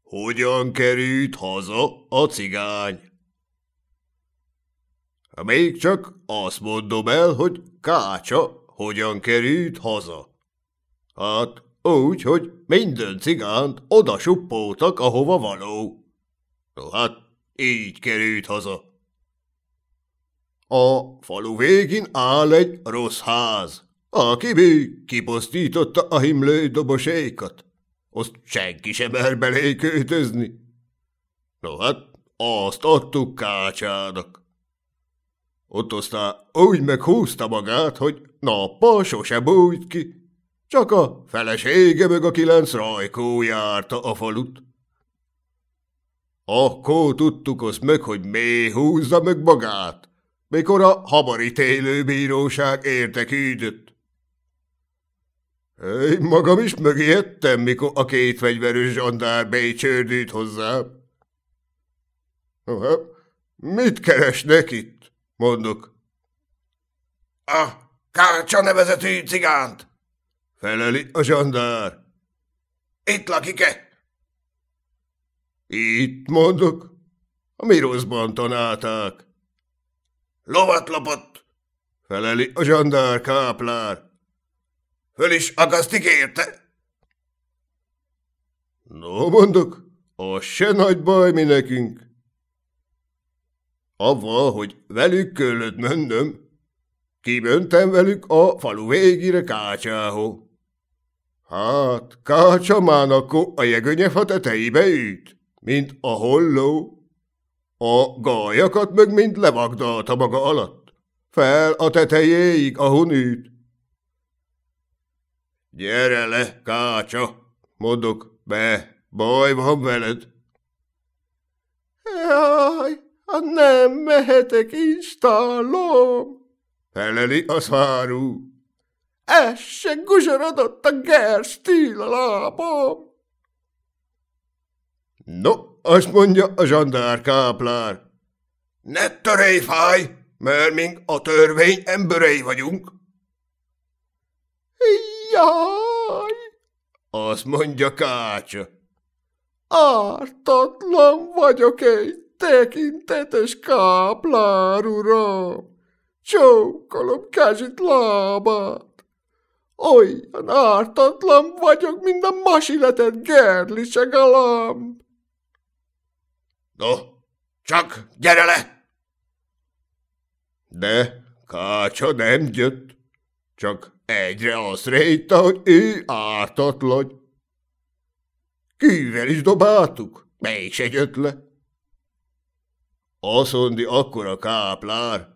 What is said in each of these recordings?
Hogyan került haza a cigány? Még csak azt mondom el, hogy Kácsa hogyan került haza. Hát úgy, hogy minden cigánt oda suppoltak, ahova való. No hát, így került haza. A falu végén áll egy rossz ház, aki még kipusztította a himlő dobosékat. Azt senki sem mer belé költözni. No hát, azt adtuk Kácsának. Ott aztán úgy meghúzta magát, hogy nappal sose bújt ki. Csak a felesége meg a 9 rajkó járta a falut. Akkor tudtuk azt meg, hogy mi húzza meg magát, mikor a hamarítélőbíróság érteküldött. Én magam is megijedtem, mikor a 2 fegyveres zsandár becsördült hozzám. Mit keresnek itt? Mondok. A Kácsa nevezetű cigánt, feleli a zsandár. Itt lakik-e? Itt, mondok. A mi rosszban tanálták. Lovat lopott, feleli a zsandár káplár. Föl is akasztik érte? No, mondok, az se nagy baj mi nekünk. Avval, hogy velük kellett mennöm, kimentem velük a falu végére Kácsához. Hát, Kácsa már akkor a jegönyefa tetejébe ült, mint a holló. A gájakat meg mind levagdalta maga alatt, fel a tetejéig, ahon ült. Gyere le, Kácsa, mondok, baj van veled. Jaj, nem mehetek, installom, feleli a szárú. Essen guzsorodott a gerstíl a lábam. No, azt mondja a zsandár káplár. Ne törélj, fáj, mert mink a törvény emberei vagyunk. Jaj, azt mondja Kácsa. Ártatlan vagyok egy tekintetes káplár, uram. Csókolom kezét lábát. Olyan ártatlan vagyok, mint a masiletett gerlicse galamb. No, csak gyere le! De Kácsa nem jött, csak egyre azt rejta, hogy ő ártatlan. Kővel is dobáltuk, mégse jött le. Azt mondi akkor a káplár.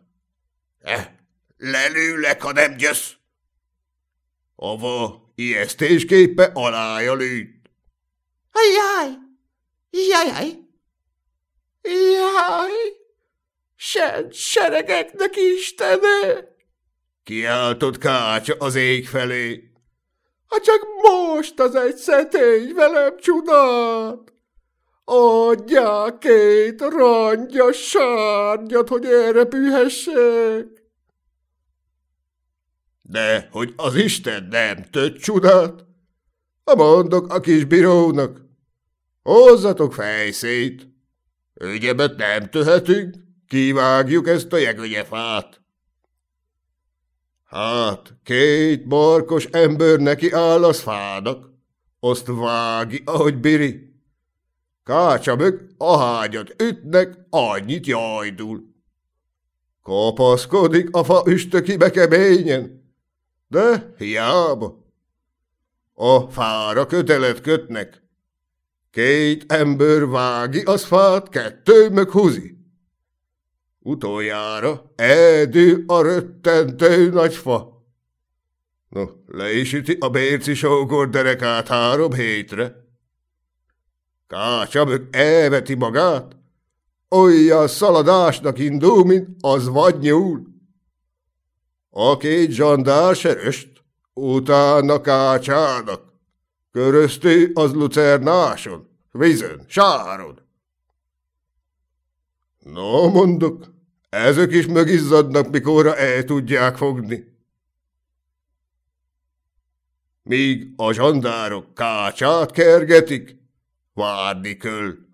Lelőlek, ha nem jössz. Ava ijesztésképpe alája lőtt. Jaj, jaj, jaj, szent seregeknek Istene! Kiáltott Kácsa az ég felé. Ha csak most az egy szetély velem csodát! Adják 2 rangyas sárnyat, hogy erre pühessek! De hogy az Isten nem tett csodát, mondok a kis bírónak, hozzatok fejszét, ügyebet nem tehetünk, kivágjuk ezt a jegönyefát. Hát, 2 markos ember neki áll az fának, azt vági, ahogy biri. Kácsa meg ahányat ütnek, annyit jajdul. Kapaszkodik a fa üstökibe keményen, de hiába. A fára kötelet kötnek. 2 ember vági az fát, 2 meg húzi. Utoljára eldől a röttentő nagy fa. No, le is üti a bérci sógor derekát 3 hétre. Kácsa meg elveti magát, olyan szaladásnak indul, mint az vadnyúl. A 2 zsandár seröst, utána Kácsának, köröztő az lucernáson, vízön, sáron. No, mondok, ezek is megizzadnak, mikorra el tudják fogni. Míg a zsandárok Kácsát kergetik, Várni kell.